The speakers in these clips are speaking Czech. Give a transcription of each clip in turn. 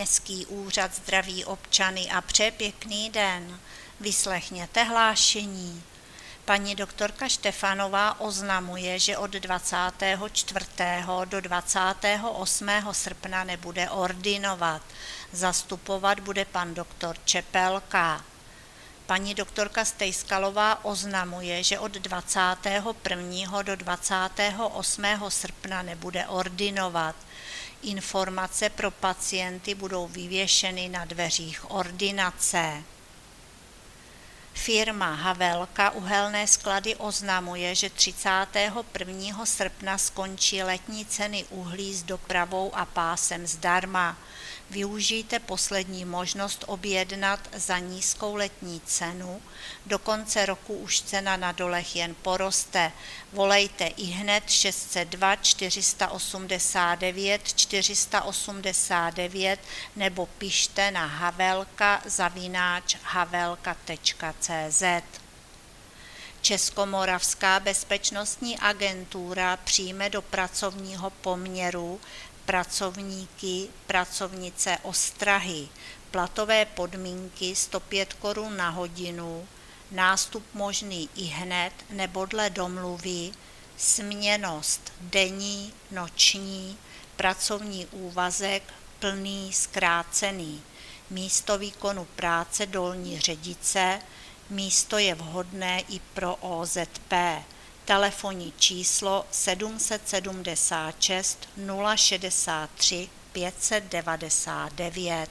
Městský úřad zdraví občany a přeje pěkný den. Vyslechněte hlášení. Paní doktorka Štefanová oznamuje, že od 24. do 28. srpna nebude ordinovat. Zastupovat bude pan doktor Čepelka. Paní doktorka Stejskalová oznamuje, že od 21. do 28. srpna nebude ordinovat. Informace pro pacienty budou vyvěšeny na dveřích ordinace. Firma Havelka uhelné sklady oznamuje, že 31. srpna skončí letní ceny uhlí s dopravou a pásem zdarma. Využijte poslední možnost objednat za nízkou letní cenu. Do konce roku už cena na dolech jen poroste. Volejte ihned 602 489 489 nebo pište na havelka@havelka.cz. Českomoravská bezpečnostní agentura přijme do pracovního poměru pracovníky, pracovnice ostrahy, platové podmínky 105 korun na hodinu, nástup možný ihned nebo dle domluvy, směnnost denní, noční, pracovní úvazek plný, zkrácený, místo výkonu práce Dolní Ředice, místo je vhodné i pro OZP. Telefonní číslo 776 063 599.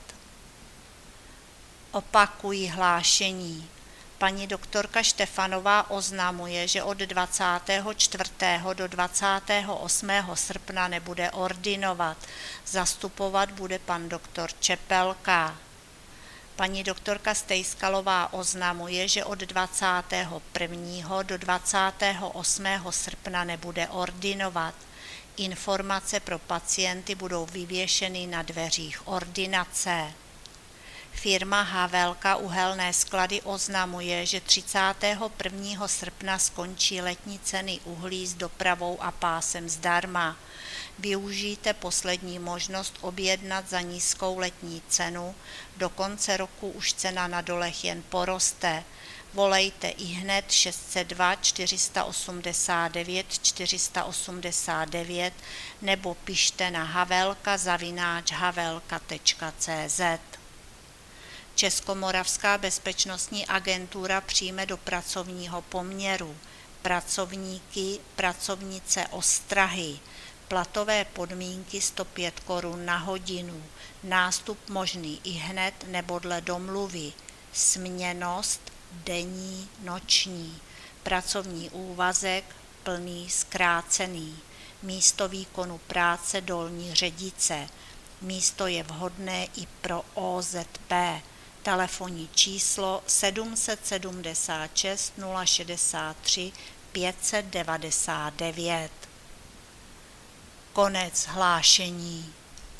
Opakuji hlášení. Paní doktorka Štefanová oznamuje, že od 24. do 28. srpna nebude ordinovat. Zastupovat bude pan doktor Čepelka. Paní doktorka Stejskalová oznamuje, že od 21. do 28. srpna nebude ordinovat. Informace pro pacienty budou vyvěšeny na dveřích ordinace. Firma Havelka uhelné sklady oznamuje, že 31. srpna skončí letní ceny uhlí s dopravou a pásem zdarma. Využijte poslední možnost objednat za nízkou letní cenu. Do konce roku už cena na dolech jen poroste. Volejte ihned 602 489 489 nebo pište na havelka@havelka.cz. Českomoravská bezpečnostní agentura přijme do pracovního poměru pracovníky, pracovnice ostrahy, platové podmínky 105 korun na hodinu, nástup možný ihned nebo dle domluvy, směnnost denní, noční, pracovní úvazek plný, zkrácený, místo výkonu práce Dolní Ředice, místo je vhodné i pro OZP. Telefonní číslo 776 063 599. Konec hlášení.